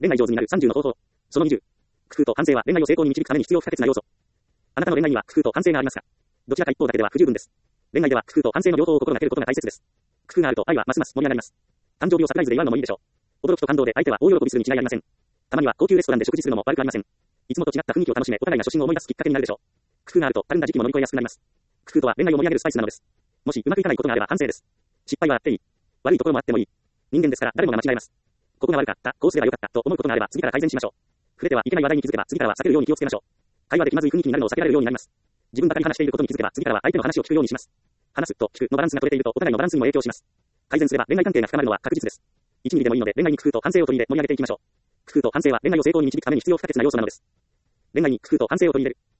恋愛上手になる30の方法。その20。工夫と反省は恋愛を成功に導くために必要不可欠な要素。あなたの恋愛には工夫と反省がありますか？どちらか一方だけでは不十分です。恋愛では工夫と反省の両方を心がけることが大切です。工夫があると愛はますます盛り上がります。誕生日をサプライズで祝うのもいいでしょう。驚きと感動で相手は大喜びするに違いありません。たまには高級レストランで食事するのも悪くありません。いつもと違った雰囲気を楽しめ、お互いが初心を思い出すきっかけになるでしょう。工夫があるとたるんだ時期も乗り越えやすくなります。工夫とは恋愛を盛り上げるスパイスなのです。もしうまくいかないことがあれば反省です。失敗はあっていい。悪いところもあってもいい。人間ですから誰もが間違えます。ここが悪かった、こうすればよかったと思うことがあれば次から改善しましょう。触れてはいけない話題に気づけば次からは避けるように気をつけましょう。会話で気まずい雰囲気になるのを避けられるようになります。自分ばかり話していることに気づけば次からは相手の話を聞くようにします。話すと聞くのバランスが取れているとお互いのバランスにも影響します。改善すれば恋愛関係が深まるのは確実です。1ミリでもいいので恋愛に工夫と反省を取り入れ盛り上げていきましょう。工夫と反省は恋愛を成功に導くために必要不可欠な要素なのです。恋愛に工夫と反省を取り入れる。